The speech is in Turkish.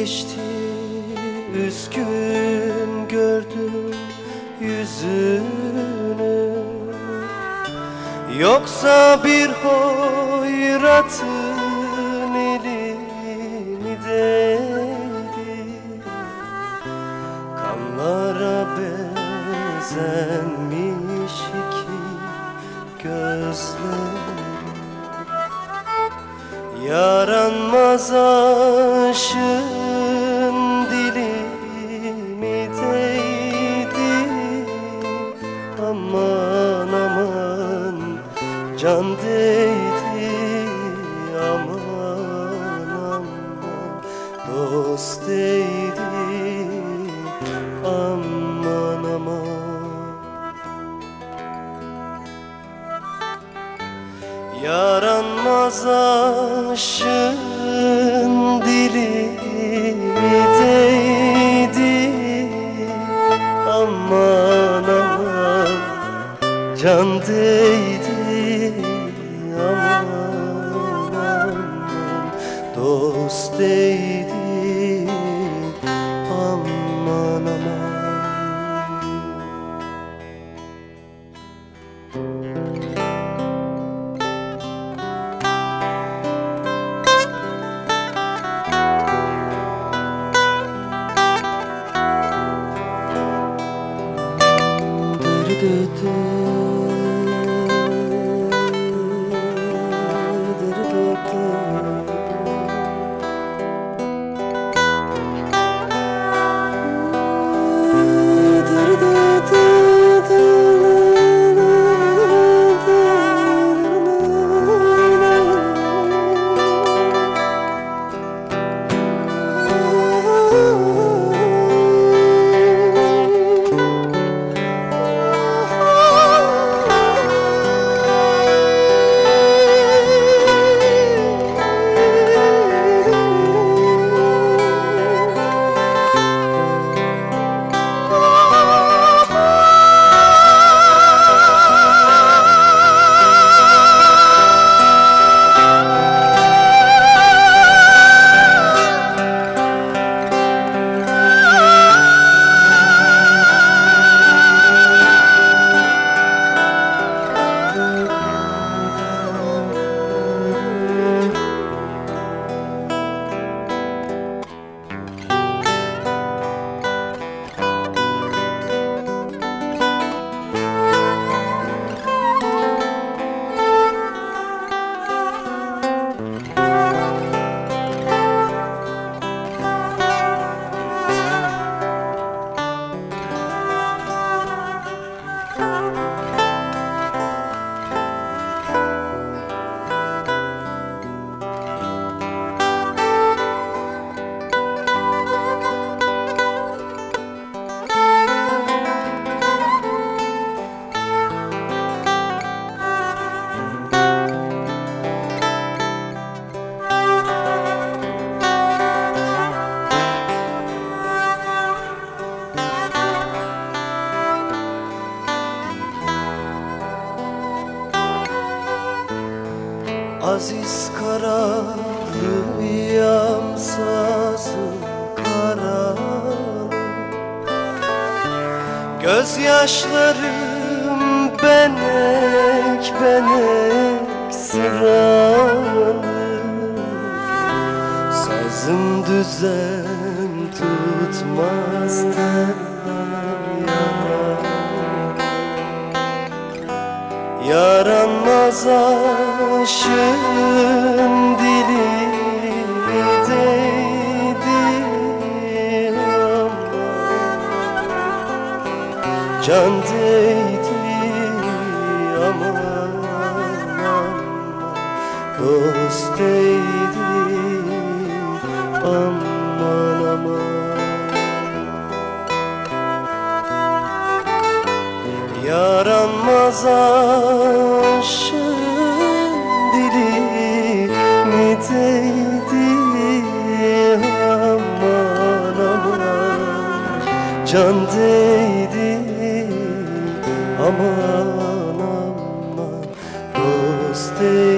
geçti, üzgün gördüm yüzünü. Yoksa bir hoyratın eli mi değdi? Kanlara benzenmiş iki gözler, yaranmaz aşığın dili mi değdi? Aman aman can değdi, aman aman dost değdi, aman aman. Yaranmaz aşığın dili mi değdi? Aman aman can değdi, aman aman dost değdi, aman aman. Aziz karalı yamsasın karalı, gözyaşlarım benek benek sıralı. Sazım düzen tutmaz telden yanar, yaranmaz aşığın dili mi değdi? Can değdi, aman aman dost değdi, aman aman. Yaranmaz aşığın dili mi değdi? Aman aman can değdi, aman aman dost değdi.